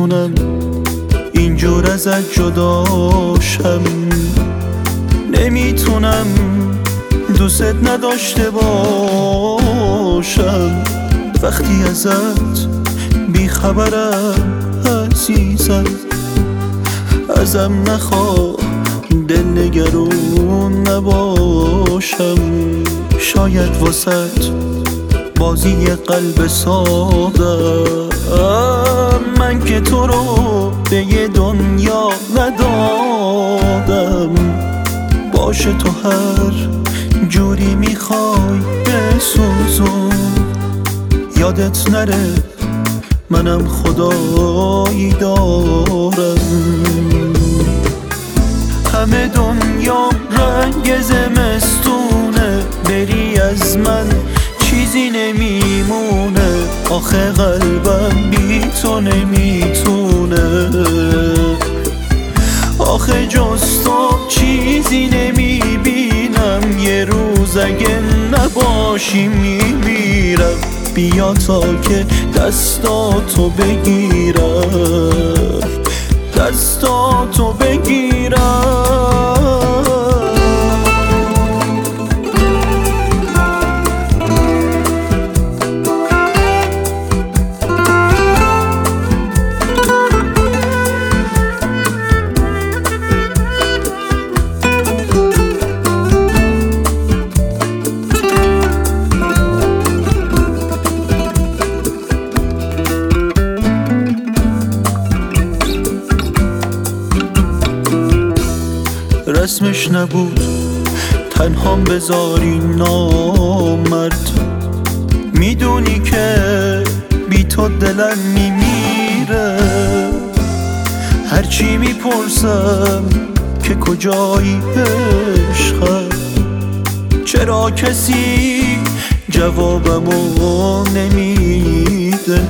نمیتونم اینجور ازت جداشم، نمیتونم دوست نداشته باشم. وقتی ازت بیخبرم عزیزم، ازم نخواه دل نگرون نباشم. شاید واسط بازی قلب سادم، من که تو رو به یه دنیا ندادم. باشه تو هر جوری میخوای بسوزون، یادت نره منم خدایی دارم. همه دنیا رنگ زمستونه، بری از من چیزی نمیمونه. آخه قلبم بی تو نمیتونه، آخه جز تو چیزی نمیبینم. یه روز اگه نباشی میمیرم. بیا تا که دستاتو بگیرم، دستاتو بگیرم. رسمش نبود تنهام بذاری نامرد، میدونی که بی تو دلم میمیره. هرچی میپرسم که کجایی عشقم، چرا کسی جوابمو نمیده.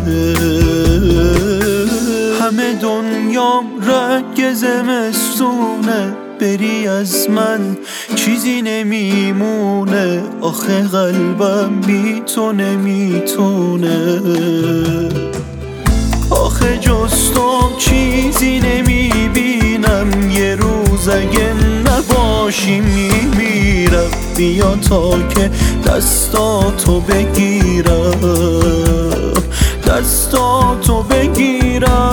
همه دنیام رنگ زمستونه، بری از من چیزی نمیمونه. آخه قلبم بی تو نمیتونه، آخه جز تو چیزی نمیبینم. یه روز اگه نباشی میمیرم. بیا تا که دستاتو بگیرم، دستاتو بگیرم.